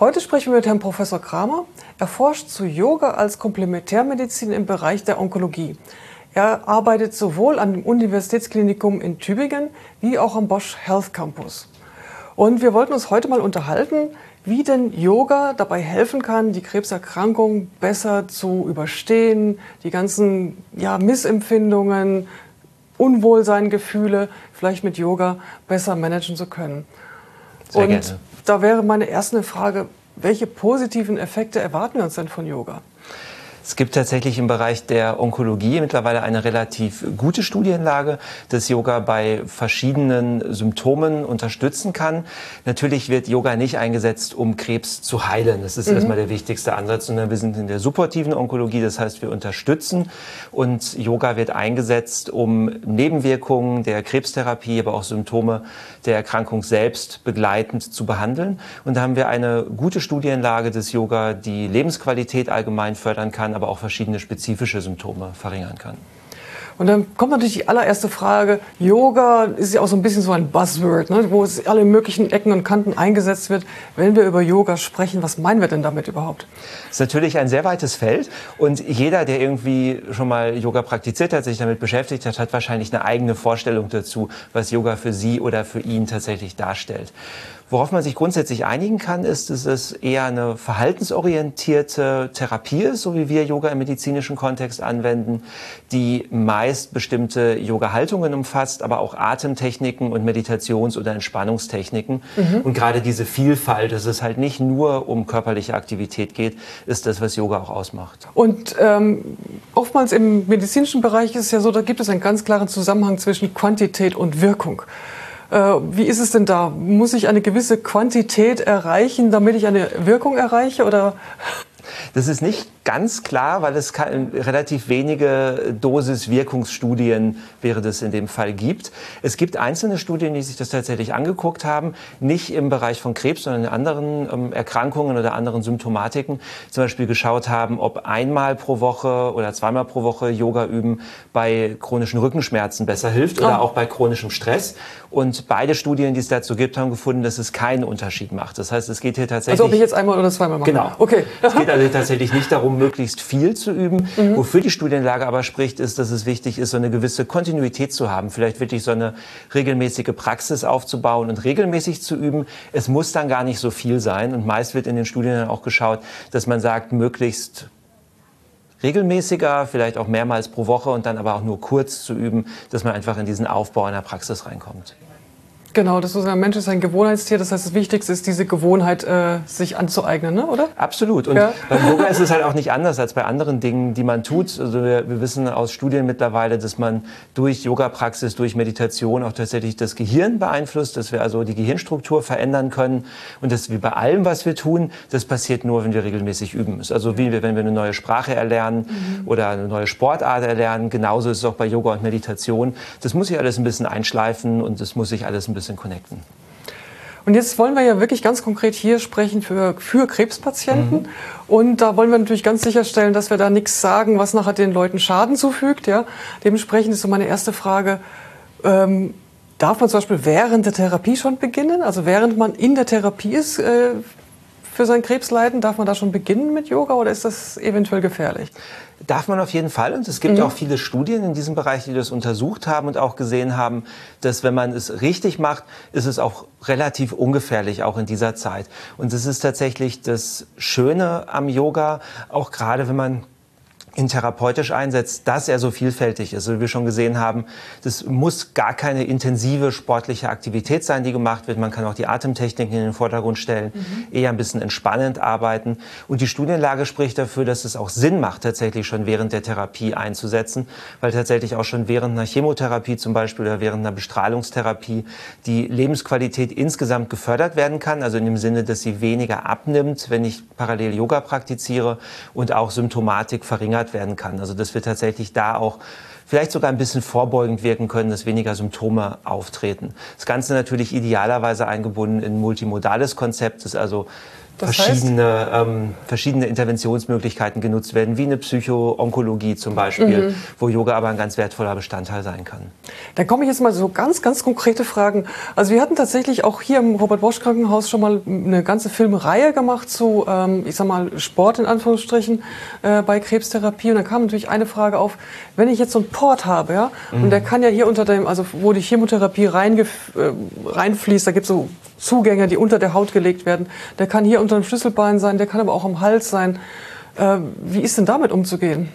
Heute sprechen wir mit Herrn Professor Kramer. Er forscht zu Yoga als Komplementärmedizin im Bereich der Onkologie. Er arbeitet sowohl am Universitätsklinikum in Tübingen wie auch am Bosch Health Campus. Und wir wollten uns heute mal unterhalten, wie denn Yoga dabei helfen kann, die Krebserkrankung besser zu überstehen, die ganzen Missempfindungen, Unwohlseingefühle vielleicht mit Yoga besser managen zu können. Sehr gerne. Da wäre meine erste Frage, welche positiven Effekte erwarten wir uns denn von Yoga? Es gibt tatsächlich im Bereich der Onkologie mittlerweile eine relativ gute Studienlage, dass Yoga bei verschiedenen Symptomen unterstützen kann. Natürlich wird Yoga nicht eingesetzt, um Krebs zu heilen. Das ist erstmal der wichtigste Ansatz, sondern wir sind in der supportiven Onkologie, das heißt, wir unterstützen. Und Yoga wird eingesetzt, um Nebenwirkungen der Krebstherapie, aber auch Symptome der Erkrankung selbst begleitend zu behandeln. Und da haben wir eine gute Studienlage des Yoga, die Lebensqualität allgemein fördern kann, aber auch verschiedene spezifische Symptome verringern kann. Und dann kommt natürlich die allererste Frage, Yoga ist ja auch so ein bisschen so ein Buzzword, ne, wo es alle möglichen Ecken und Kanten eingesetzt wird. Wenn wir über Yoga sprechen, was meinen wir denn damit überhaupt? Das ist natürlich ein sehr weites Feld und jeder, der irgendwie schon mal Yoga praktiziert hat, sich damit beschäftigt hat, hat wahrscheinlich eine eigene Vorstellung dazu, was Yoga für sie oder für ihn tatsächlich darstellt. Worauf man sich grundsätzlich einigen kann, ist, dass es eher eine verhaltensorientierte Therapie ist, so wie wir Yoga im medizinischen Kontext anwenden, die meist bestimmte Yoga-Haltungen umfasst, aber auch Atemtechniken und Meditations- oder Entspannungstechniken. Und gerade diese Vielfalt, dass es halt nicht nur um körperliche Aktivität geht, ist das, was Yoga auch ausmacht. Und oftmals im medizinischen Bereich ist es ja so, da gibt es einen ganz klaren Zusammenhang zwischen Quantität und Wirkung. Wie ist es denn da? Muss ich eine gewisse Quantität erreichen, damit ich eine Wirkung erreiche, oder? Das ist nicht ganz klar, weil es relativ wenige Dosis-Wirkungsstudien wäre das in dem Fall gibt. Es gibt einzelne Studien, die sich das tatsächlich angeguckt haben, nicht im Bereich von Krebs, sondern in anderen Erkrankungen oder anderen Symptomatiken, zum Beispiel geschaut haben, ob einmal pro Woche oder zweimal pro Woche Yoga üben bei chronischen Rückenschmerzen besser hilft oder auch bei chronischem Stress. Und beide Studien, die es dazu gibt, haben gefunden, dass es keinen Unterschied macht. Das heißt, es geht hier tatsächlich... Also ob ich jetzt einmal oder zweimal mache? Genau. Okay. Es geht also tatsächlich nicht darum, möglichst viel zu üben. Wofür die Studienlage aber spricht, ist, dass es wichtig ist, so eine gewisse Kontinuität zu haben. Vielleicht wirklich so eine regelmäßige Praxis aufzubauen und regelmäßig zu üben. Es muss dann gar nicht so viel sein. Und meist wird in den Studien dann auch geschaut, dass man sagt, möglichst regelmäßiger, vielleicht auch mehrmals pro Woche und dann aber auch nur kurz zu üben, dass man einfach in diesen Aufbau einer Praxis reinkommt. Genau, das ist ein Mensch ist ein Gewohnheitstier. Das heißt, das Wichtigste ist, diese Gewohnheit sich anzueignen, ne? Oder? Absolut. Und beim Yoga ist es halt auch nicht anders als bei anderen Dingen, die man tut. Also wir wissen aus Studien mittlerweile, dass man durch Yoga-Praxis, durch Meditation auch tatsächlich das Gehirn beeinflusst, dass wir also die Gehirnstruktur verändern können. Und das wie bei allem, was wir tun, das passiert nur, wenn wir regelmäßig üben. Das ist also wie wenn wir eine neue Sprache erlernen oder eine neue Sportart erlernen. Genauso ist es auch bei Yoga und Meditation. Das muss sich alles ein bisschen einschleifen und das muss sich alles ein bisschen connecten. Und jetzt wollen wir ja wirklich ganz konkret hier sprechen für Krebspatienten. Und da wollen wir natürlich ganz sicherstellen, dass wir da nichts sagen, was nachher den Leuten Schaden zufügt. Ja? Dementsprechend ist so meine erste Frage, darf man zum Beispiel während der Therapie schon beginnen? Also während man in der Therapie ist für sein Krebsleiden, darf man da schon beginnen mit Yoga oder ist das eventuell gefährlich? Darf man auf jeden Fall. Und es gibt auch viele Studien in diesem Bereich, die das untersucht haben und auch gesehen haben, dass wenn man es richtig macht, ist es auch relativ ungefährlich, auch in dieser Zeit. Und das ist tatsächlich das Schöne am Yoga, auch gerade wenn man ihn therapeutisch einsetzt, dass er so vielfältig ist. Wie wir schon gesehen haben, das muss gar keine intensive sportliche Aktivität sein, die gemacht wird. Man kann auch die Atemtechniken in den Vordergrund stellen, eher ein bisschen entspannend arbeiten. Und die Studienlage spricht dafür, dass es auch Sinn macht, tatsächlich schon während der Therapie einzusetzen, weil tatsächlich auch schon während einer Chemotherapie zum Beispiel oder während einer Bestrahlungstherapie die Lebensqualität insgesamt gefördert werden kann. Also in dem Sinne, dass sie weniger abnimmt, wenn ich parallel Yoga praktiziere und auch Symptomatik verringert werden kann. Also dass wir tatsächlich da auch vielleicht sogar ein bisschen vorbeugend wirken können, dass weniger Symptome auftreten. Das Ganze natürlich idealerweise eingebunden in ein multimodales Konzept, dass also verschiedene Interventionsmöglichkeiten genutzt werden, wie eine Psycho-Onkologie zum Beispiel, wo Yoga aber ein ganz wertvoller Bestandteil sein kann. Dann komme ich jetzt mal so ganz konkrete Fragen. Also wir hatten tatsächlich auch hier im Robert-Bosch-Krankenhaus schon mal eine ganze Filmreihe gemacht zu, ich sag mal, Sport in Anführungsstrichen bei Krebstherapie. Und dann kam natürlich eine Frage auf, wenn ich jetzt so einen Port habe, ja, und der kann ja hier unter dem, also wo die Chemotherapie reinfließt, da gibt es so Zugänge, die unter der Haut gelegt werden. Der kann hier unter dem Schlüsselbein sein, der kann aber auch am Hals sein. Wie ist denn damit umzugehen?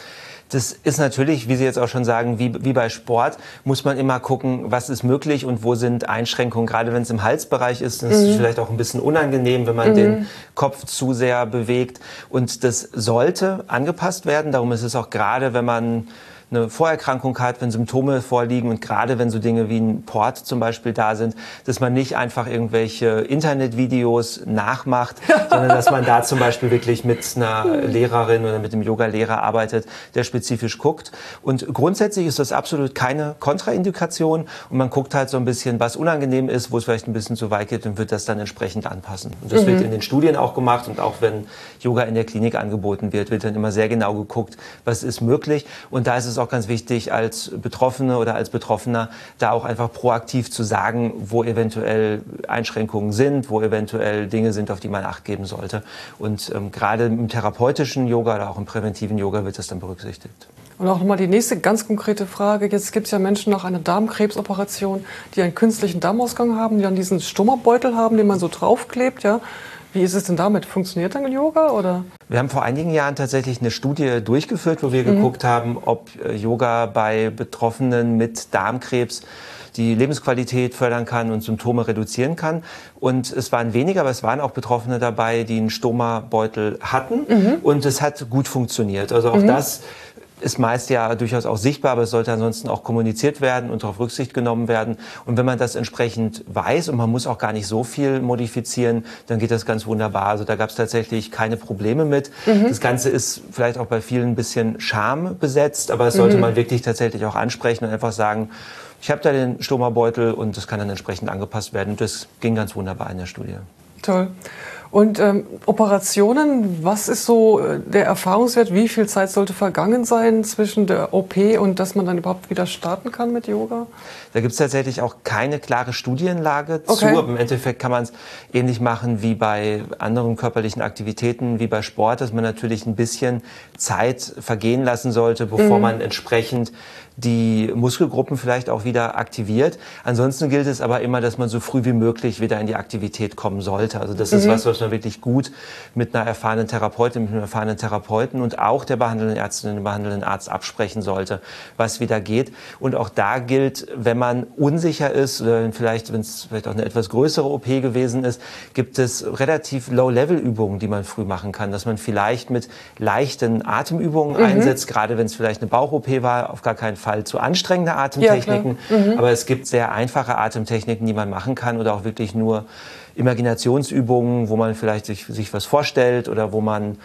Das ist natürlich, wie Sie jetzt auch schon sagen, wie bei Sport, muss man immer gucken, was ist möglich und wo sind Einschränkungen. Gerade wenn es im Halsbereich ist, ist es vielleicht auch ein bisschen unangenehm, wenn man den Kopf zu sehr bewegt. Und das sollte angepasst werden. Darum ist es auch gerade, wenn man eine Vorerkrankung hat, wenn Symptome vorliegen und gerade wenn so Dinge wie ein Port zum Beispiel da sind, dass man nicht einfach irgendwelche Internetvideos nachmacht, sondern dass man da zum Beispiel wirklich mit einer Lehrerin oder mit einem Yoga-Lehrer arbeitet, der spezifisch guckt. Und grundsätzlich ist das absolut keine Kontraindikation und man guckt halt so ein bisschen, was unangenehm ist, wo es vielleicht ein bisschen zu weit geht und wird das dann entsprechend anpassen. Und das wird in den Studien auch gemacht und auch wenn Yoga in der Klinik angeboten wird, wird dann immer sehr genau geguckt, was ist möglich. Und da ist es auch ganz wichtig, als Betroffene oder als Betroffener da auch einfach proaktiv zu sagen, wo eventuell Einschränkungen sind, wo eventuell Dinge sind, auf die man Acht geben sollte. Und gerade im therapeutischen Yoga oder auch im präventiven Yoga wird das dann berücksichtigt. Und auch nochmal die nächste ganz konkrete Frage. Jetzt gibt es ja Menschen nach einer Darmkrebsoperation, die einen künstlichen Darmausgang haben, die dann diesen Stomabeutel haben, den man so draufklebt, ja. Wie ist es denn damit? Funktioniert dann Yoga oder? Wir haben vor einigen Jahren tatsächlich eine Studie durchgeführt, wo wir geguckt haben, ob Yoga bei Betroffenen mit Darmkrebs die Lebensqualität fördern kann und Symptome reduzieren kann. Und es waren weniger, aber es waren auch Betroffene dabei, die einen Stomabeutel hatten. Und es hat gut funktioniert. Also auch das ist meist ja durchaus auch sichtbar, aber es sollte ansonsten auch kommuniziert werden und darauf Rücksicht genommen werden. Und wenn man das entsprechend weiß und man muss auch gar nicht so viel modifizieren, dann geht das ganz wunderbar. Also da gab es tatsächlich keine Probleme mit. Das Ganze ist vielleicht auch bei vielen ein bisschen Scham besetzt, aber das sollte man wirklich tatsächlich auch ansprechen und einfach sagen, ich habe da den Stomabeutel und das kann dann entsprechend angepasst werden. Und das ging ganz wunderbar in der Studie. Toll. Und Operationen, was ist so der Erfahrungswert? Wie viel Zeit sollte vergangen sein zwischen der OP und dass man dann überhaupt wieder starten kann mit Yoga? Da gibt es tatsächlich auch keine klare Studienlage zu. Aber im Endeffekt kann man es ähnlich machen wie bei anderen körperlichen Aktivitäten, wie bei Sport, dass man natürlich ein bisschen Zeit vergehen lassen sollte, bevor man entsprechend die Muskelgruppen vielleicht auch wieder aktiviert. Ansonsten gilt es aber immer, dass man so früh wie möglich wieder in die Aktivität kommen sollte. Also das ist was man wirklich gut mit einer erfahrenen Therapeutin, mit einem erfahrenen Therapeuten und auch der behandelnden Ärztin und dem behandelnden Arzt absprechen sollte, was wieder geht. Und auch da gilt, wenn man unsicher ist oder wenn es vielleicht auch eine etwas größere OP gewesen ist, gibt es relativ Low-Level-Übungen, die man früh machen kann, dass man vielleicht mit leichten Atemübungen einsetzt, gerade wenn es vielleicht eine Bauch-OP war, auf gar keinen Fall zu anstrengende Atemtechniken, aber es gibt sehr einfache Atemtechniken, die man machen kann oder auch wirklich nur Imaginationsübungen, wo man vielleicht sich was vorstellt oder wo man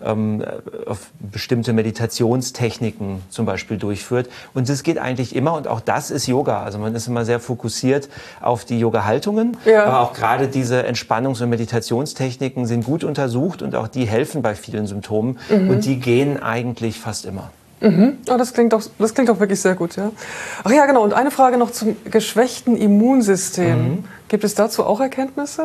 auf bestimmte Meditationstechniken zum Beispiel durchführt. Und das geht eigentlich immer und auch das ist Yoga. Also man ist immer sehr fokussiert auf die Yoga-Haltungen, aber auch gerade diese Entspannungs- und Meditationstechniken sind gut untersucht und auch die helfen bei vielen Symptomen und die gehen eigentlich fast immer. Oh, das klingt auch wirklich sehr gut, ja. Ach ja, genau. Und eine Frage noch zum geschwächten Immunsystem. Gibt es dazu auch Erkenntnisse?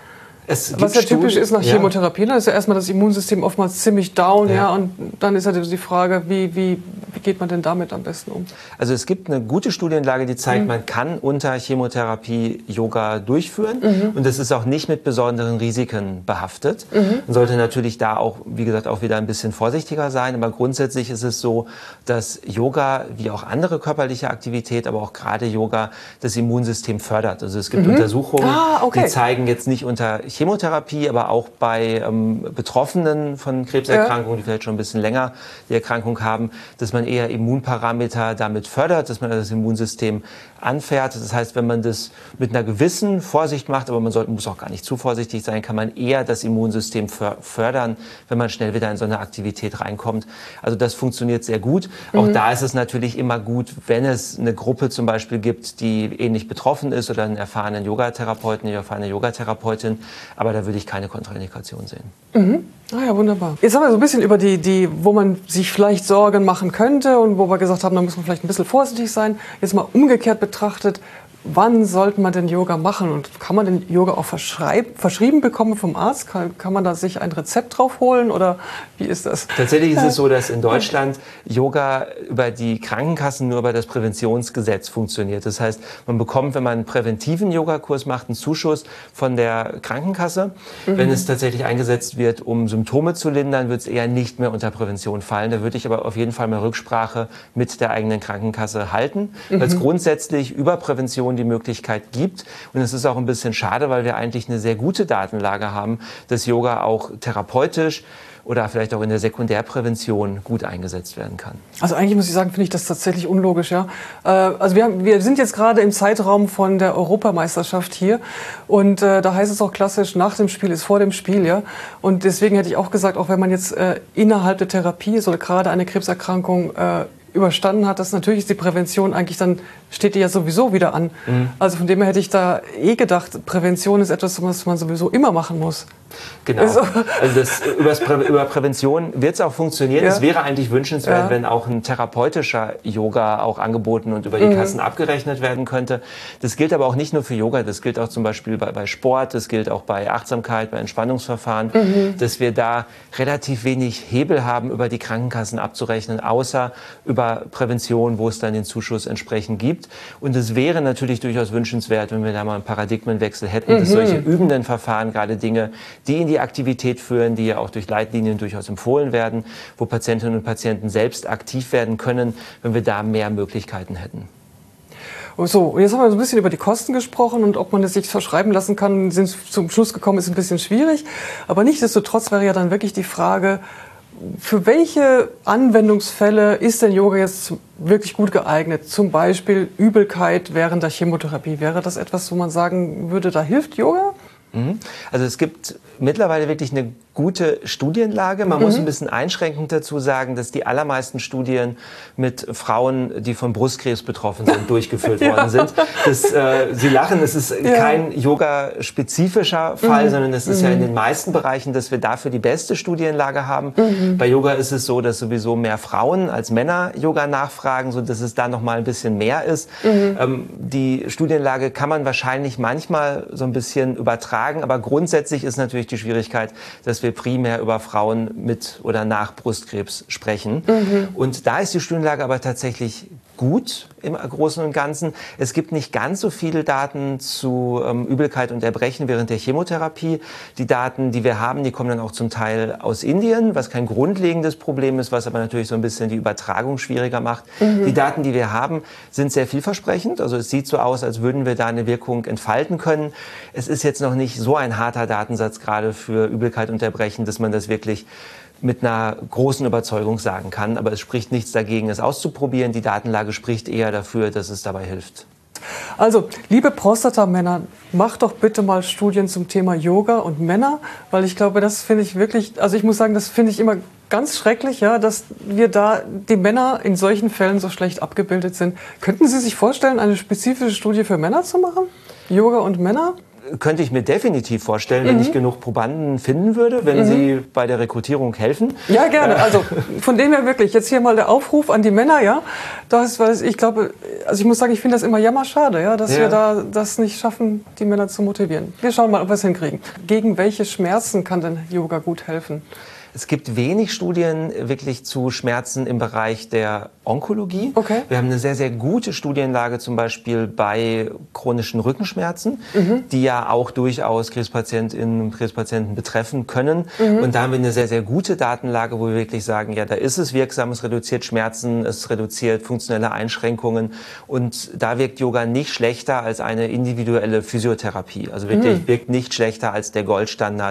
Was ja typisch ist nach Chemotherapie, da ist ja erstmal das Immunsystem oftmals ziemlich down, und dann ist ja die Frage, wie geht man denn damit am besten um? Also es gibt eine gute Studienlage, die zeigt, man kann unter Chemotherapie Yoga durchführen und das ist auch nicht mit besonderen Risiken behaftet. Man sollte natürlich da auch, wie gesagt, auch wieder ein bisschen vorsichtiger sein, aber grundsätzlich ist es so, dass Yoga, wie auch andere körperliche Aktivität, aber auch gerade Yoga, das Immunsystem fördert. Also es gibt Untersuchungen, die zeigen jetzt nicht unter Chemotherapie, aber auch bei Betroffenen von Krebserkrankungen, die vielleicht schon ein bisschen länger die Erkrankung haben, dass man eher eher Immunparameter damit fördert, dass man das Immunsystem anfährt. Das heißt, wenn man das mit einer gewissen Vorsicht macht, aber muss auch gar nicht zu vorsichtig sein, kann man eher das Immunsystem fördern, wenn man schnell wieder in so eine Aktivität reinkommt. Also das funktioniert sehr gut. Auch da ist es natürlich immer gut, wenn es eine Gruppe zum Beispiel gibt, die ähnlich betroffen ist oder einen erfahrenen Yogatherapeuten, eine erfahrene Yogatherapeutin. Aber da würde ich keine Kontraindikation sehen. Ah ja, wunderbar. Jetzt haben wir so ein bisschen über wo man sich vielleicht Sorgen machen könnte und wo wir gesagt haben, da muss man vielleicht ein bisschen vorsichtig sein. Jetzt mal umgekehrt betrachtet, wann sollte man denn Yoga machen? Und kann man denn Yoga auch verschrieben bekommen vom Arzt? Kann man da sich ein Rezept drauf holen oder wie ist das? Tatsächlich ist es so, dass in Deutschland Yoga über die Krankenkassen nur über das Präventionsgesetz funktioniert. Das heißt, man bekommt, wenn man einen präventiven Yogakurs macht, einen Zuschuss von der Krankenkasse. Wenn es tatsächlich eingesetzt wird, um Symptome zu lindern, wird es eher nicht mehr unter Prävention fallen. Da würde ich aber auf jeden Fall mal Rücksprache mit der eigenen Krankenkasse halten, weil es grundsätzlich über Prävention die Möglichkeit gibt. Und es ist auch ein bisschen schade, weil wir eigentlich eine sehr gute Datenlage haben, dass Yoga auch therapeutisch oder vielleicht auch in der Sekundärprävention gut eingesetzt werden kann. Also eigentlich muss ich sagen, finde ich das tatsächlich unlogisch. Ja? Also wir sind jetzt gerade im Zeitraum von der Europameisterschaft hier und da heißt es auch klassisch, nach dem Spiel ist vor dem Spiel. Ja? Und deswegen hätte ich auch gesagt, auch wenn man jetzt innerhalb der Therapie ist oder gerade eine Krebserkrankung überstanden hat, dass natürlich ist die Prävention eigentlich dann steht die ja sowieso wieder an. Also von dem her hätte ich da gedacht, Prävention ist etwas, was man sowieso immer machen muss. Genau. Also über Prävention wird es auch funktionieren. Es wäre eigentlich wünschenswert, wenn auch ein therapeutischer Yoga auch angeboten und über die Kassen abgerechnet werden könnte. Das gilt aber auch nicht nur für Yoga, das gilt auch zum Beispiel bei Sport, das gilt auch bei Achtsamkeit, bei Entspannungsverfahren, dass wir da relativ wenig Hebel haben, über die Krankenkassen abzurechnen, außer über Prävention, wo es dann den Zuschuss entsprechend gibt. Und es wäre natürlich durchaus wünschenswert, wenn wir da mal einen Paradigmenwechsel hätten, dass solche übenden Verfahren, gerade Dinge, die in die Aktivität führen, die ja auch durch Leitlinien durchaus empfohlen werden, wo Patientinnen und Patienten selbst aktiv werden können, wenn wir da mehr Möglichkeiten hätten. So, und jetzt haben wir so ein bisschen über die Kosten gesprochen und ob man das sich verschreiben lassen kann, sind zum Schluss gekommen, ist ein bisschen schwierig. Aber nichtsdestotrotz wäre ja dann wirklich die Frage, für welche Anwendungsfälle ist denn Yoga jetzt wirklich gut geeignet? Zum Beispiel Übelkeit während der Chemotherapie. Wäre das etwas, wo man sagen würde, da hilft Yoga? Also es gibt mittlerweile wirklich eine gute Studienlage. Man muss ein bisschen einschränkend dazu sagen, dass die allermeisten Studien mit Frauen, die von Brustkrebs betroffen sind, durchgeführt worden sind. Sie lachen, es ist kein yoga-spezifischer Fall, sondern es ist ja in den meisten Bereichen, dass wir dafür die beste Studienlage haben. Bei Yoga ist es so, dass sowieso mehr Frauen als Männer Yoga nachfragen, so dass es da noch mal ein bisschen mehr ist. Die Studienlage kann man wahrscheinlich manchmal so ein bisschen übertragen, aber grundsätzlich ist natürlich die Schwierigkeit, dass wir primär über Frauen mit oder nach Brustkrebs sprechen. Und da ist die Studienlage aber tatsächlich gut im Großen und Ganzen. Es gibt nicht ganz so viele Daten zu Übelkeit und Erbrechen während der Chemotherapie. Die Daten, die wir haben, die kommen dann auch zum Teil aus Indien, was kein grundlegendes Problem ist, was aber natürlich so ein bisschen die Übertragung schwieriger macht. Die Daten, die wir haben, sind sehr vielversprechend. Also es sieht so aus, als würden wir da eine Wirkung entfalten können. Es ist jetzt noch nicht so ein harter Datensatz gerade für Übelkeit und Erbrechen, dass man das wirklich mit einer großen Überzeugung sagen kann. Aber es spricht nichts dagegen, es auszuprobieren. Die Datenlage spricht eher dafür, dass es dabei hilft. Also, liebe Prostatamänner, macht doch bitte mal Studien zum Thema Yoga und Männer, weil ich glaube, das finde ich wirklich, also ich muss sagen, das finde ich immer ganz schrecklich, ja, dass wir da die Männer in solchen Fällen so schlecht abgebildet sind. Könnten Sie sich vorstellen, eine spezifische Studie für Männer zu machen? Yoga und Männer? Könnte ich mir definitiv vorstellen, wenn ich genug Probanden finden würde, wenn sie bei der Rekrutierung helfen. Ja, gerne. Also von dem her wirklich. Jetzt hier mal der Aufruf an die Männer, ja. Ich glaube, also ich muss sagen, ich finde das immer jammerschade, ja, dass wir da das nicht schaffen, die Männer zu motivieren. Wir schauen mal, ob wir es hinkriegen. Gegen welche Schmerzen kann denn Yoga gut helfen? Es gibt wenig Studien wirklich zu Schmerzen im Bereich der Onkologie. Okay. Wir haben eine sehr, sehr gute Studienlage zum Beispiel bei chronischen Rückenschmerzen, die ja auch durchaus Krebspatientinnen und Krebspatienten betreffen können. Und da haben wir eine sehr, sehr gute Datenlage, wo wir wirklich sagen, ja, da ist es wirksam, es reduziert Schmerzen, es reduziert funktionelle Einschränkungen. Und da wirkt Yoga nicht schlechter als eine individuelle Physiotherapie. Also wirklich wirkt nicht schlechter als der Goldstandard,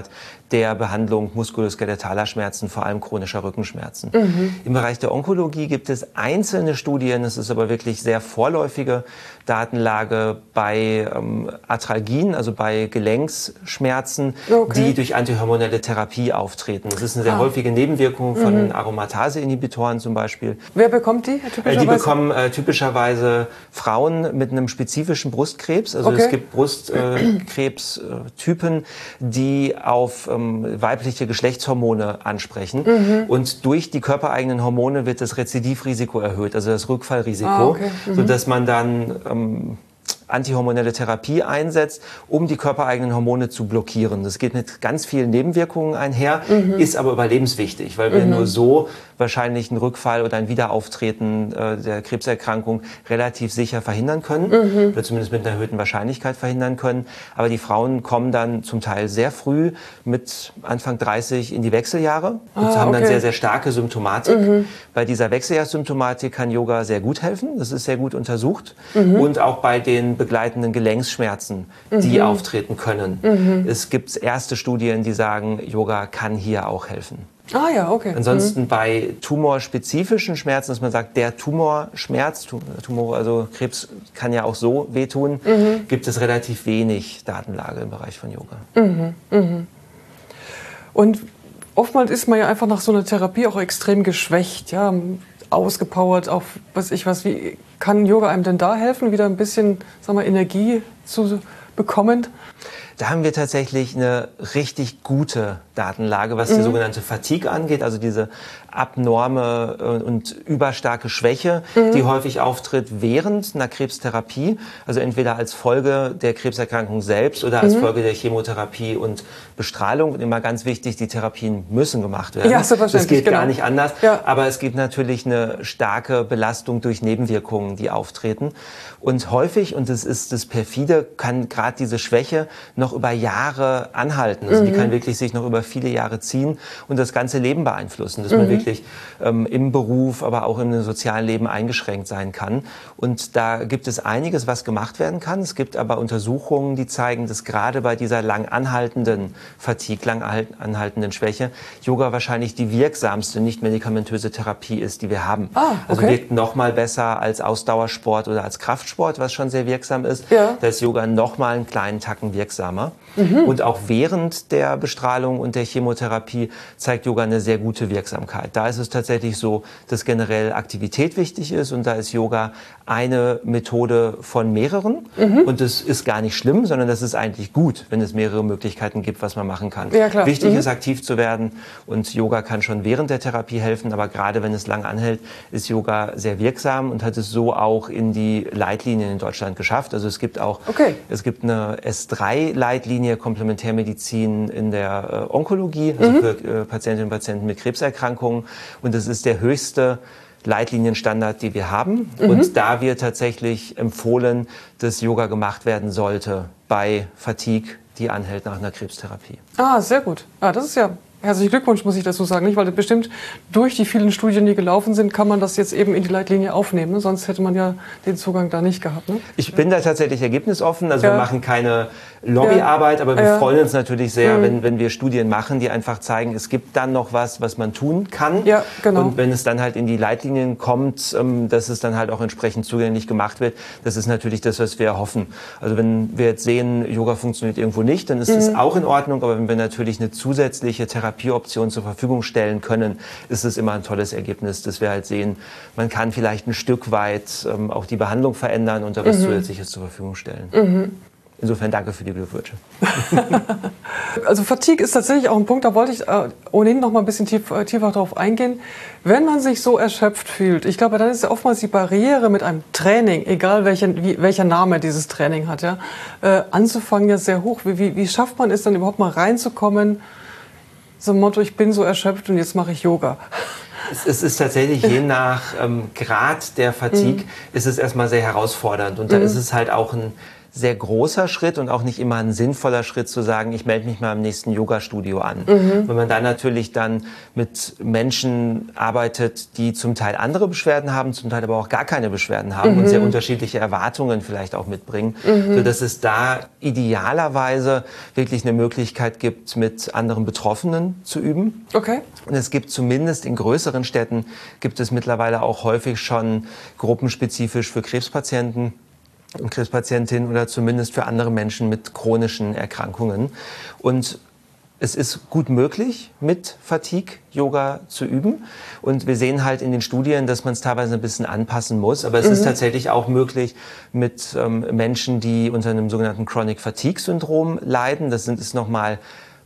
der Behandlung muskuloskeletaler Schmerzen, vor allem chronischer Rückenschmerzen. Im Bereich der Onkologie gibt es einzelne Studien, es ist aber wirklich sehr vorläufige Datenlage bei Arthralgien, also bei Gelenksschmerzen, die durch antihormonelle Therapie auftreten. Das ist eine sehr häufige Nebenwirkung von Aromatase-Inhibitoren zum Beispiel. Wer bekommt die typischerweise? Die bekommen typischerweise Frauen mit einem spezifischen Brustkrebs. Also es gibt Brustkrebstypen, die auf weibliche Geschlechtshormone ansprechen. Und durch die körpereigenen Hormone wird das Rezidivrisiko erhöht, also das Rückfallrisiko, sodass man dann antihormonelle Therapie einsetzt, um die körpereigenen Hormone zu blockieren. Das geht mit ganz vielen Nebenwirkungen einher, ist aber überlebenswichtig, weil wir nur so wahrscheinlich einen Rückfall oder ein Wiederauftreten der Krebserkrankung relativ sicher verhindern können, oder zumindest mit einer erhöhten Wahrscheinlichkeit verhindern können. Aber die Frauen kommen dann zum Teil sehr früh mit Anfang 30 in die Wechseljahre und haben dann sehr, sehr starke Symptomatik. Bei dieser Wechseljahrssymptomatik kann Yoga sehr gut helfen, das ist sehr gut untersucht. Und auch bei den begleitenden Gelenksschmerzen, die auftreten können. Es gibt erste Studien, die sagen, Yoga kann hier auch helfen. Ah ja, okay. Ansonsten bei tumorspezifischen Schmerzen, dass man sagt, der Tumorschmerz, also Krebs kann ja auch so wehtun, gibt es relativ wenig Datenlage im Bereich von Yoga. Und oftmals ist man ja einfach nach so einer Therapie auch extrem geschwächt, ja, ausgepowert, auf was ich was. Wie kann Yoga einem denn da helfen, wieder ein bisschen, sagen wir, Energie zu bekommen? Da haben wir tatsächlich eine richtig gute Datenlage, was die sogenannte Fatigue angeht, also diese abnorme und überstarke Schwäche, die häufig auftritt während einer Krebstherapie, also entweder als Folge der Krebserkrankung selbst oder als Folge der Chemotherapie und Bestrahlung. Und immer ganz wichtig, die Therapien müssen gemacht werden. Ja, selbstverständlich, das geht gar nicht anders, ja. Aber es gibt natürlich eine starke Belastung durch Nebenwirkungen, die auftreten. Und häufig, und das ist das perfide, kann gerade diese Schwäche noch über Jahre anhalten. Also die kann wirklich sich noch über viele Jahre ziehen und das ganze Leben beeinflussen, dass man wirklich im Beruf, aber auch im sozialen Leben eingeschränkt sein kann. Und da gibt es einiges, was gemacht werden kann. Es gibt aber Untersuchungen, die zeigen, dass gerade bei dieser lang anhaltenden Fatigue, lang anhaltenden Schwäche, Yoga wahrscheinlich die wirksamste nicht-medikamentöse Therapie ist, die wir haben. Also wirkt noch mal besser als Ausdauersport oder als Kraftsport, was schon sehr wirksam ist. Ja. Da ist Yoga noch mal einen kleinen Tacken wirksamer. Und auch während der Bestrahlung und der Chemotherapie zeigt Yoga eine sehr gute Wirksamkeit. Da ist es tatsächlich so, dass generell Aktivität wichtig ist und da ist Yoga eine Methode von mehreren. Und das ist gar nicht schlimm, sondern das ist eigentlich gut, wenn es mehrere Möglichkeiten gibt, was man machen kann. Ja, klar. Wichtig ist, aktiv zu werden und Yoga kann schon während der Therapie helfen, aber gerade wenn es lang anhält, ist Yoga sehr wirksam und hat es so auch in die Leitlinien in Deutschland geschafft. Also es gibt auch es gibt eine S3-Leitlinie, Komplementärmedizin in der Onkologie, also für Patientinnen und Patienten mit Krebserkrankungen. Und das ist der höchste Leitlinienstandard, die wir haben. Und da wird tatsächlich empfohlen, dass Yoga gemacht werden sollte bei Fatigue, die anhält nach einer Krebstherapie. Ah, sehr gut. Ah, das ist ja... Herzlichen Glückwunsch, muss ich dazu sagen. Nicht, weil bestimmt durch die vielen Studien, die gelaufen sind, kann man das jetzt eben in die Leitlinie aufnehmen. Ne? Sonst hätte man ja den Zugang da nicht gehabt. Ne? Ich bin da tatsächlich ergebnisoffen. Also wir machen keine Lobbyarbeit, aber wir freuen uns natürlich sehr, wenn wir Studien machen, die einfach zeigen, es gibt dann noch was man tun kann. Ja, genau. Und wenn es dann halt in die Leitlinien kommt, dass es dann halt auch entsprechend zugänglich gemacht wird, das ist natürlich das, was wir erhoffen. Also wenn wir jetzt sehen, Yoga funktioniert irgendwo nicht, dann ist das auch in Ordnung. Aber wenn wir natürlich eine zusätzliche Therapieoption zur Verfügung stellen können, ist es immer ein tolles Ergebnis, dass wir halt sehen, man kann vielleicht ein Stück weit auch die Behandlung verändern und da was Zusätzliches zur Verfügung stellen. Insofern danke für die Glückwünsche. Also Fatigue ist tatsächlich auch ein Punkt, da wollte ich ohnehin noch mal ein bisschen tiefer darauf eingehen. Wenn man sich so erschöpft fühlt, ich glaube, dann ist ja oftmals die Barriere mit einem Training, egal welcher Name dieses Training hat, ja, anzufangen ja sehr hoch. Wie schafft man es dann überhaupt mal reinzukommen, so ein Motto, ich bin so erschöpft und jetzt mache ich Yoga? Es ist tatsächlich je nach Grad der Fatigue ist es erstmal sehr herausfordernd und da ist es halt auch ein sehr großer Schritt und auch nicht immer ein sinnvoller Schritt zu sagen, ich melde mich mal im nächsten Yoga-Studio an. Wenn man dann natürlich dann mit Menschen arbeitet, die zum Teil andere Beschwerden haben, zum Teil aber auch gar keine Beschwerden haben und sehr unterschiedliche Erwartungen vielleicht auch mitbringen, sodass es da idealerweise wirklich eine Möglichkeit gibt, mit anderen Betroffenen zu üben. Okay. Und es gibt zumindest in größeren Städten, gibt es mittlerweile auch häufig schon gruppenspezifisch für Krebspatienten und Krebspatientinnen oder zumindest für andere Menschen mit chronischen Erkrankungen. Und es ist gut möglich, mit Fatigue-Yoga zu üben. Und wir sehen halt in den Studien, dass man es teilweise ein bisschen anpassen muss. Aber es ist tatsächlich auch möglich mit Menschen, die unter einem sogenannten Chronic Fatigue-Syndrom leiden. Das ist nochmal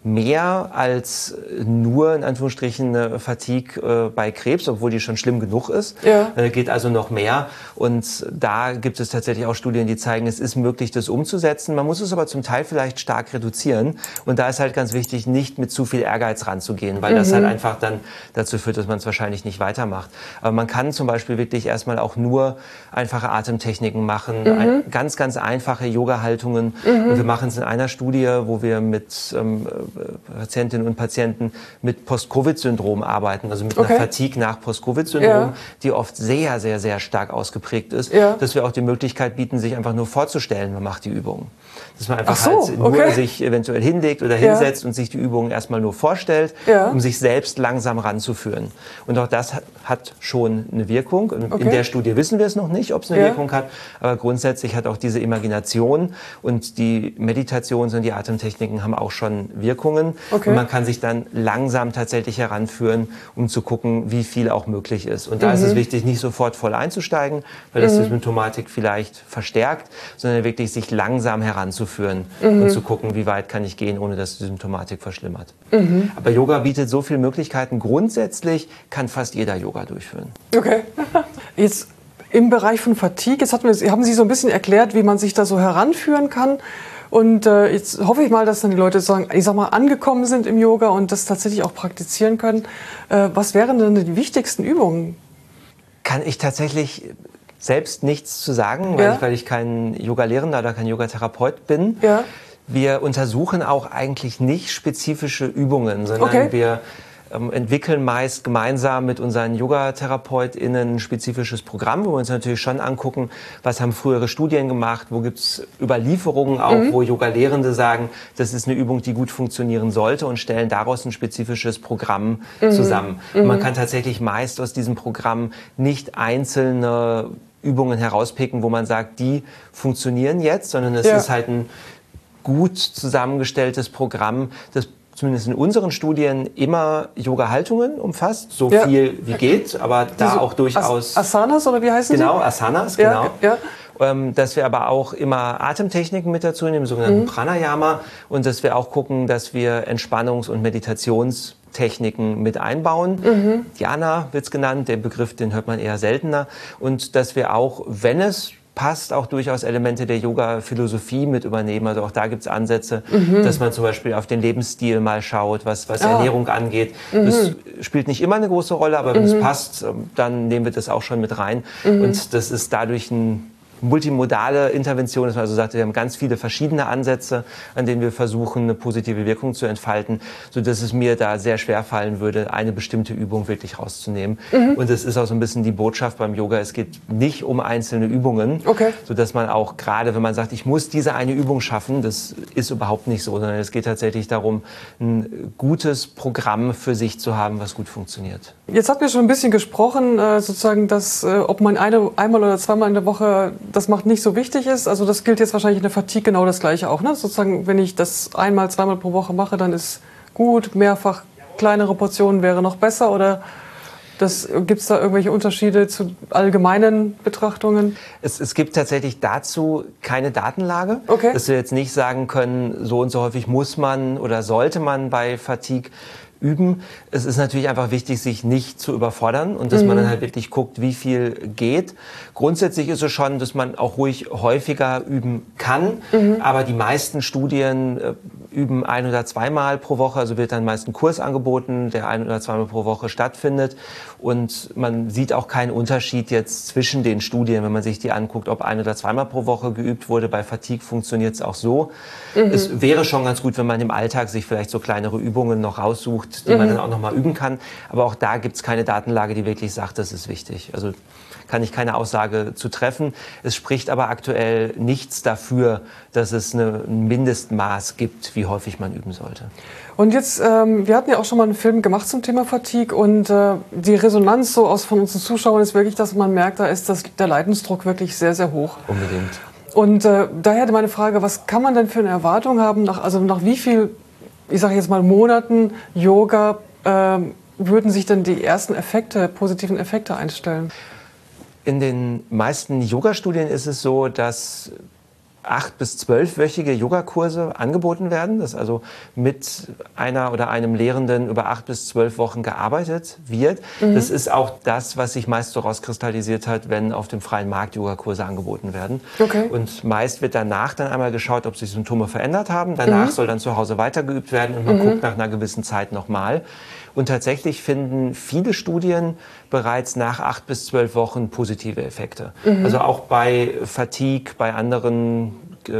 mehr als nur, in Anführungsstrichen, eine Fatigue bei Krebs, obwohl die schon schlimm genug ist. Ja. Geht also noch mehr. Und da gibt es tatsächlich auch Studien, die zeigen, es ist möglich, das umzusetzen. Man muss es aber zum Teil vielleicht stark reduzieren. Und da ist halt ganz wichtig, nicht mit zu viel Ehrgeiz ranzugehen, weil das halt einfach dann dazu führt, dass man es wahrscheinlich nicht weitermacht. Aber man kann zum Beispiel wirklich erstmal auch nur einfache Atemtechniken machen, ganz, ganz einfache Yoga-Haltungen. Und wir machen es in einer Studie, wo wir mit Patientinnen und Patienten mit Post-Covid-Syndrom arbeiten, also mit einer Fatigue nach Post-Covid-Syndrom, die oft sehr, sehr, sehr stark ausgeprägt ist, dass wir auch die Möglichkeit bieten, sich einfach nur vorzustellen, man macht die Übung. Dass man einfach halt nur sich eventuell hinlegt oder hinsetzt und sich die Übungen erstmal nur vorstellt, um sich selbst langsam ranzuführen. Und auch das hat schon eine Wirkung. In der Studie wissen wir es noch nicht, ob es eine Wirkung hat, aber grundsätzlich hat auch diese Imagination und die Meditations- und die Atemtechniken haben auch schon Wirkungen. Und man kann sich dann langsam tatsächlich heranführen, um zu gucken, wie viel auch möglich ist. Und da ist es wichtig, nicht sofort voll einzusteigen, weil das die Symptomatik vielleicht verstärkt, sondern wirklich sich langsam heranzuführen und zu gucken, wie weit kann ich gehen, ohne dass die Symptomatik verschlimmert. Aber Yoga bietet so viele Möglichkeiten. Grundsätzlich kann fast jeder Yoga durchführen. Okay. Jetzt im Bereich von Fatigue, haben Sie so ein bisschen erklärt, wie man sich da so heranführen kann. Und jetzt hoffe ich mal, dass dann die Leute angekommen sind im Yoga und das tatsächlich auch praktizieren können. Was wären denn die wichtigsten Übungen? Kann ich tatsächlich selbst nichts zu sagen, weil ich kein Yoga-Lehrender oder kein Yogatherapeut bin. Ja. Wir untersuchen auch eigentlich nicht spezifische Übungen, sondern wir entwickeln meist gemeinsam mit unseren YogatherapeutInnen ein spezifisches Programm, wo wir uns natürlich schon angucken, was haben frühere Studien gemacht, wo gibt es Überlieferungen auch, wo Yoga-Lehrende sagen, das ist eine Übung, die gut funktionieren sollte und stellen daraus ein spezifisches Programm zusammen. Und man kann tatsächlich meist aus diesem Programm nicht einzelne Übungen herauspicken, wo man sagt, die funktionieren jetzt, sondern es ist halt ein gut zusammengestelltes Programm, das zumindest in unseren Studien immer Yoga-Haltungen umfasst, so viel wie geht, aber da auch durchaus... Asanas oder wie heißen Genau, Asanas, genau. Dass wir aber auch immer Atemtechniken mit dazu nehmen, sogenannten Pranayama, und dass wir auch gucken, dass wir Entspannungs- und Meditationstechniken mit einbauen. Dhyana wird's genannt, der Begriff, den hört man eher seltener. Und dass wir auch, wenn es passt, auch durchaus Elemente der Yoga-Philosophie mit übernehmen. Also auch da gibt es Ansätze, dass man zum Beispiel auf den Lebensstil mal schaut, was Ernährung angeht. Das spielt nicht immer eine große Rolle, aber wenn es passt, dann nehmen wir das auch schon mit rein. Und das ist dadurch ein multimodale Intervention, dass man also sagt, wir haben ganz viele verschiedene Ansätze, an denen wir versuchen, eine positive Wirkung zu entfalten, sodass es mir da sehr schwer fallen würde, eine bestimmte Übung wirklich rauszunehmen. Und das ist auch so ein bisschen die Botschaft beim Yoga. Es geht nicht um einzelne Übungen, sodass man auch gerade, wenn man sagt, ich muss diese eine Übung schaffen, das ist überhaupt nicht so, sondern es geht tatsächlich darum, ein gutes Programm für sich zu haben, was gut funktioniert. Jetzt habt ihr schon ein bisschen gesprochen, sozusagen, dass ob man einmal oder zweimal in der Woche das macht, nicht so wichtig ist. Also das gilt jetzt wahrscheinlich in der Fatigue genau das Gleiche auch. Ne? Sozusagen, wenn ich das einmal, zweimal pro Woche mache, dann ist gut. Mehrfach kleinere Portionen wäre noch besser. Oder gibt es da irgendwelche Unterschiede zu allgemeinen Betrachtungen? Es gibt tatsächlich dazu keine Datenlage. Dass wir jetzt nicht sagen können, so und so häufig muss man oder sollte man bei Fatigue üben. Es ist natürlich einfach wichtig, sich nicht zu überfordern und dass man dann halt wirklich guckt, wie viel geht. Grundsätzlich ist es schon, dass man auch ruhig häufiger üben kann, aber die meisten Studien üben 1- oder 2-mal pro Woche, also wird dann meist ein Kurs angeboten, der 1- oder 2-mal pro Woche stattfindet und man sieht auch keinen Unterschied jetzt zwischen den Studien, wenn man sich die anguckt, ob 1- oder 2-mal pro Woche geübt wurde. Bei Fatigue funktioniert es auch so. Es wäre schon ganz gut, wenn man im Alltag sich vielleicht so kleinere Übungen noch raussucht, die man dann auch noch mal üben kann, aber auch da gibt es keine Datenlage, die wirklich sagt, das ist wichtig. Also kann ich keine Aussage zu treffen. Es spricht aber aktuell nichts dafür, dass es ein Mindestmaß gibt, wie häufig man üben sollte. Und jetzt, wir hatten ja auch schon mal einen Film gemacht zum Thema Fatigue und die Resonanz so von unseren Zuschauern ist wirklich, dass man merkt, da ist der Leidensdruck wirklich sehr, sehr hoch. Unbedingt. Und daher meine Frage, was kann man denn für eine Erwartung haben, nach wie viel, ich sage jetzt mal Monaten Yoga, würden sich denn die ersten positiven Effekte einstellen? In den meisten Yoga-Studien ist es so, dass 8- bis 12-wöchige Yogakurse angeboten werden, dass also mit einer oder einem Lehrenden über 8 bis 12 Wochen gearbeitet wird. Das ist auch das, was sich meist so rauskristallisiert hat, wenn auf dem freien Markt Yogakurse angeboten werden. Okay. Und meist wird danach dann einmal geschaut, ob sich Symptome verändert haben. Danach soll dann zu Hause weitergeübt werden und man guckt nach einer gewissen Zeit nochmal. Und tatsächlich finden viele Studien bereits nach 8 bis 12 Wochen positive Effekte. Also auch bei Fatigue, bei anderen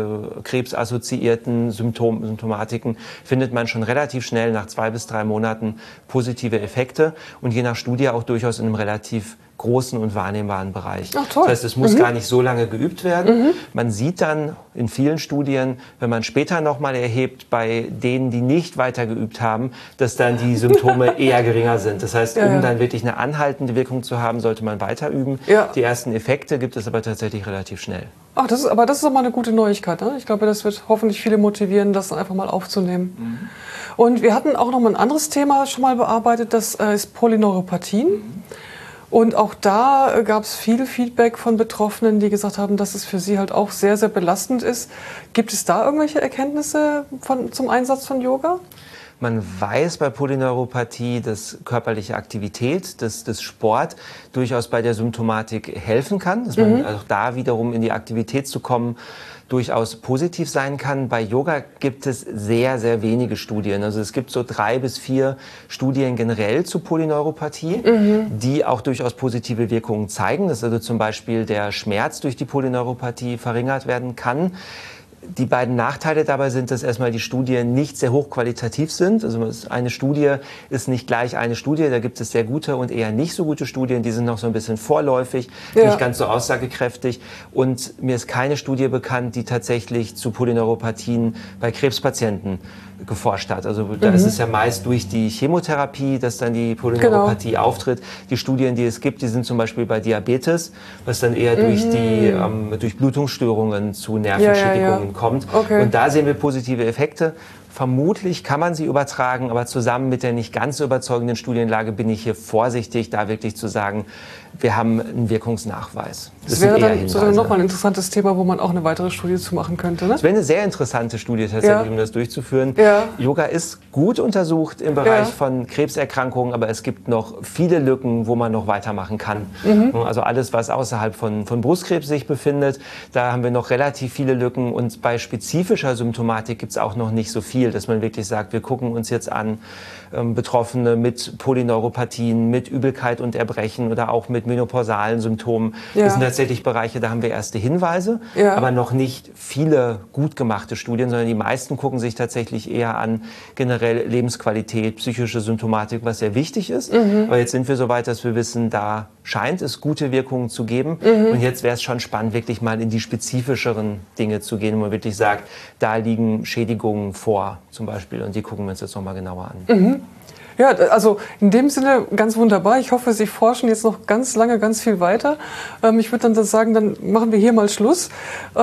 krebsassoziierten Symptomatiken findet man schon relativ schnell nach 2 bis 3 Monaten positive Effekte und je nach Studie auch durchaus in einem relativ großen und wahrnehmbaren Bereich. Ach, toll. Das heißt, es muss gar nicht so lange geübt werden. Man sieht dann in vielen Studien, wenn man später nochmal erhebt, bei denen, die nicht weiter geübt haben, dass dann die Symptome eher geringer sind. Das heißt, um dann wirklich eine anhaltende Wirkung zu haben, sollte man weiter üben. Ja. Die ersten Effekte gibt es aber tatsächlich relativ schnell. Ach, das ist doch mal eine gute Neuigkeit. Ne? Ich glaube, das wird hoffentlich viele motivieren, das einfach mal aufzunehmen. Und wir hatten auch noch mal ein anderes Thema schon mal bearbeitet, das ist Polyneuropathien. Und auch da gab es viel Feedback von Betroffenen, die gesagt haben, dass es für sie halt auch sehr, sehr belastend ist. Gibt es da irgendwelche Erkenntnisse zum Einsatz von Yoga? Man weiß bei Polyneuropathie, dass körperliche Aktivität, dass Sport durchaus bei der Symptomatik helfen kann, dass man auch da wiederum in die Aktivität zu kommen durchaus positiv sein kann. Bei Yoga gibt es sehr, sehr wenige Studien. Also es gibt so 3 bis 4 Studien generell zu Polyneuropathie, die auch durchaus positive Wirkungen zeigen, dass also zum Beispiel der Schmerz durch die Polyneuropathie verringert werden kann. Die beiden Nachteile dabei sind, dass erstmal die Studien nicht sehr hochqualitativ sind. Also eine Studie ist nicht gleich eine Studie. Da gibt es sehr gute und eher nicht so gute Studien. Die sind noch so ein bisschen vorläufig, nicht ganz so aussagekräftig. Und mir ist keine Studie bekannt, die tatsächlich zu Polyneuropathien bei Krebspatienten geforscht hat. Also da ist es ja meist durch die Chemotherapie, dass dann die Polyneuropathie auftritt. Die Studien, die es gibt, die sind zum Beispiel bei Diabetes, was dann eher durch die Durchblutungsstörungen zu Nervenschädigungen kommt. Okay. Und da sehen wir positive Effekte. Vermutlich kann man sie übertragen, aber zusammen mit der nicht ganz so überzeugenden Studienlage bin ich hier vorsichtig, da wirklich zu sagen, wir haben einen Wirkungsnachweis. Das wäre dann nochmal ein interessantes Thema, wo man auch eine weitere Studie zu machen könnte. Ne? Das wäre eine sehr interessante Studie tatsächlich, um das durchzuführen. Ja. Yoga ist gut untersucht im Bereich von Krebserkrankungen, aber es gibt noch viele Lücken, wo man noch weitermachen kann. Also alles, was außerhalb von Brustkrebs sich befindet, da haben wir noch relativ viele Lücken und bei spezifischer Symptomatik gibt es auch noch nicht so viel, dass man wirklich sagt, wir gucken uns jetzt an Betroffene mit Polyneuropathien, mit Übelkeit und Erbrechen oder auch mit menopausalen Symptomen. Das sind tatsächlich Bereiche, da haben wir erste Hinweise, aber noch nicht viele gut gemachte Studien, sondern die meisten gucken sich tatsächlich eher an generell Lebensqualität, psychische Symptomatik, was sehr wichtig ist. Aber jetzt sind wir so weit, dass wir wissen, da scheint es gute Wirkungen zu geben. Und jetzt wäre es schon spannend, wirklich mal in die spezifischeren Dinge zu gehen, wo man wirklich sagt, da liegen Schädigungen vor zum Beispiel und die gucken wir uns jetzt nochmal genauer an. Ja, also in dem Sinne ganz wunderbar. Ich hoffe, Sie forschen jetzt noch ganz lange, ganz viel weiter. Ich würde dann sagen, dann machen wir hier mal Schluss.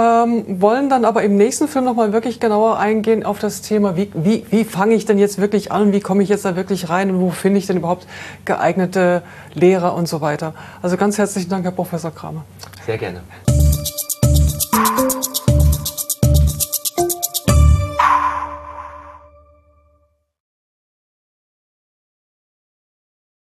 Wollen dann aber im nächsten Film noch mal wirklich genauer eingehen auf das Thema, wie fange ich denn jetzt wirklich an, wie komme ich jetzt da wirklich rein und wo finde ich denn überhaupt geeignete Lehrer und so weiter. Also ganz herzlichen Dank, Herr Professor Kramer. Sehr gerne.